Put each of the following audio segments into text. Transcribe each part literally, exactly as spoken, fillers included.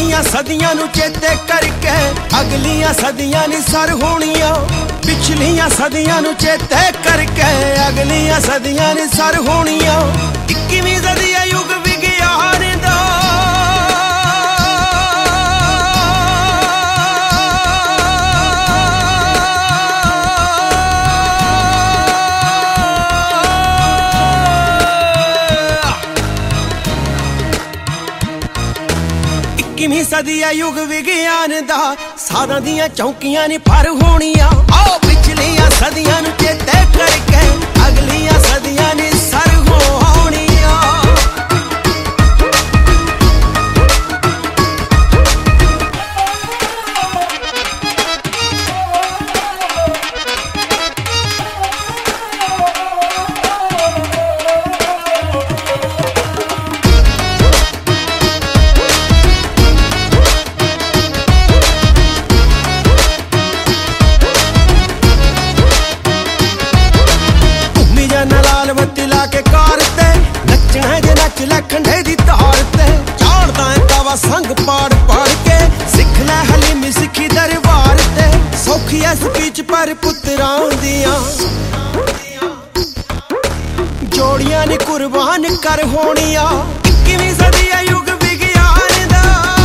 पिछलियां सदियां नू चेते करके अगलियां सदियां नी सर होनियां। पिछलियां सदियां नू चेते करके अगलियां सदियां नी सर होनियां। इक्कीवीं सदी युग विज्ञान दा इक्कीवीं सदी युग विज्ञान दा सादां दियां चौकियां नी पर होनियां। आओ पिछलियां सदियां नू चेते करके अगलियां सदियां नी सर होनियां। लखंडे दी तार ते चाड़दा है तवा संग पाड़ पाड़ के सिख लै हलीमी सिखी दरबार ते सौखी है स्पीच पर पुत्रां दियां जोड़ियां नी कुर्बान कर होनियां। इक्कीवीं सदी युग विज्ञान दा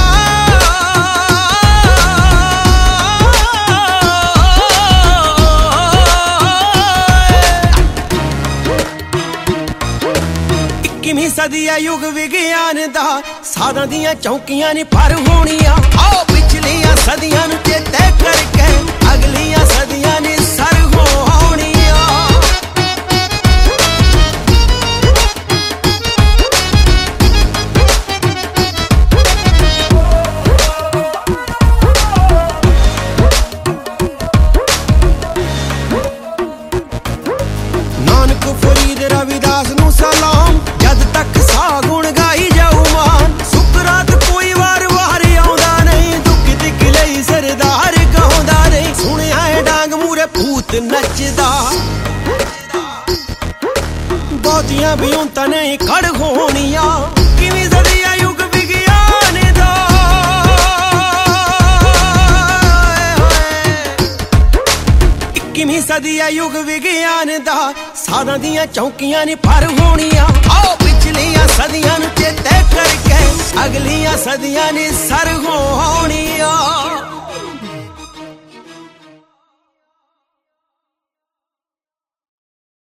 इक्कीवीं सदी युग विज्ञान दा सादां दियां चौकियां नी पर होनियां। आओ पिछलियां सदियां नू चेते करके अगलियां सदियां नी सर होनियां। नानक फरीद रविदास नू सलाम जद तक सा गुण गाई जाऊ मान। सुकरात कोई वार वार आउंदा नहीं दुख दिख लई सरदार गाउंदा नहीं। सुनिया है डांग मूरे भूत नचदा बहुतियां भी उंता नहीं खड़ होनियां। इक्कीवीं सदी युग विज्ञान दा इक्कीवीं सदी युग विज्ञान दा सादां दियां चौकियां नी पर होनियां। आओ पिछलियां सदियां नू चेते करके अगलियां सदियां नी सर होनियां।